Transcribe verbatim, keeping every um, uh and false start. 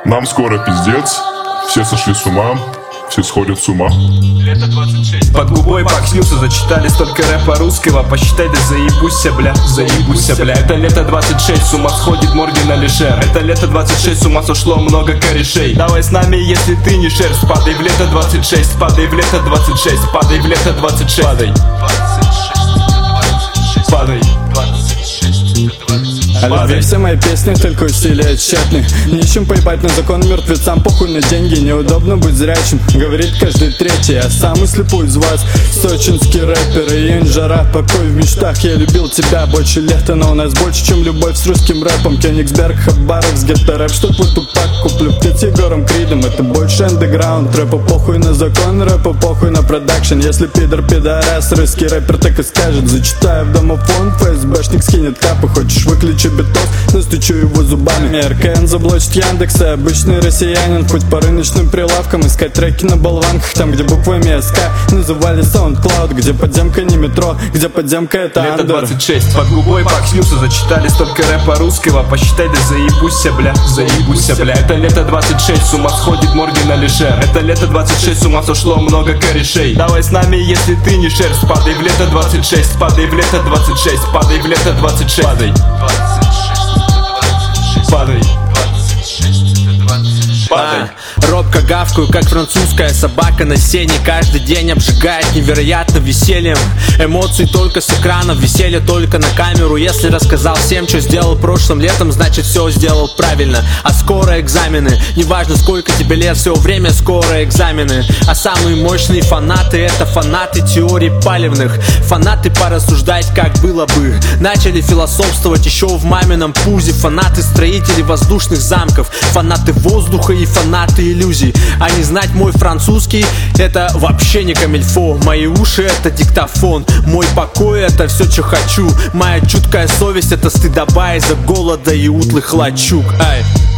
Нам скоро пиздец, все сошли с ума, все сходят с ума. Лето двадцать шесть. Под губой Пакснюса зачитали столько рэпа русского. Посчитай, да заебуся, бля, заебуся, бля. Это лето двадцать шесть, с ума сходит Морген Алишер. Это лето двадцать шесть, с ума сошло много корешей. Давай с нами, если ты не шерсть. Падай в лето двадцать шесть, падай в лето двадцать шесть, падай в лето двадцать шесть. Падай, падай. А любви все мои песни только усилия тщетны. Нищим поебать на закон, мертвецам похуй на деньги. Неудобно быть зрячим, говорит каждый третий. Я самый слепой из вас, сочинский рэпер и инжара. Покой в мечтах, я любил тебя больше лета. Но у нас больше, чем любовь с русским рэпом. Кёнигсберг, Хабаровск, гетто-рэп. Что твой тупак, куплю птиц Егором Кридом. Это больше андеграунд, рэпа похуй на закон, рэпа похуй на продакшн. Если пидор пидорас, русский рэпер так и скажет. Зачитаю в домофон, ФСБшник скинет капы. Хочешь выключи битос, настучу его зубами. РКН заблочит Яндекса, обычный россиянин. Хоть по рыночным прилавкам искать треки на болванках. Там, где буквами СК называли SoundCloud. Где подземка не метро, где подземка это Лето андер. двадцать шесть, под губой Пакснюса зачитали столько рэпа русского. Посчитай, да заебуся, бля, заебуся, бля. Это лето двадцать шесть, с ума сходит Морген Алишер. Это лето двадцать шесть, с ума сошло много корешей. Давай с нами, если ты не шерсть. Падай в лето двадцать шесть, падай в лето двадцать шесть, падай в лето двадцать шесть. Падай, падай, падай. Робко гавкаю, как французская собака на сене. Каждый день обжигает невероятным весельем. Эмоции только с экранов, веселье только на камеру. Если рассказал всем, что сделал прошлым летом, значит все сделал правильно. А скоро экзамены, неважно сколько тебе лет, все время скоро экзамены. А самые мощные фанаты — это фанаты теорий палевных. Фанаты порассуждать, как было бы. Начали философствовать еще в мамином пузе. Фанаты строителей воздушных замков. Фанаты воздуха и фанаты иллюзий. А не знать мой французский — это вообще не камильфо. Мои уши — это диктофон. Мой покой — это все, что хочу. Моя чуткая совесть — это стыдоба из-за голода и утлых лачуг. Ай.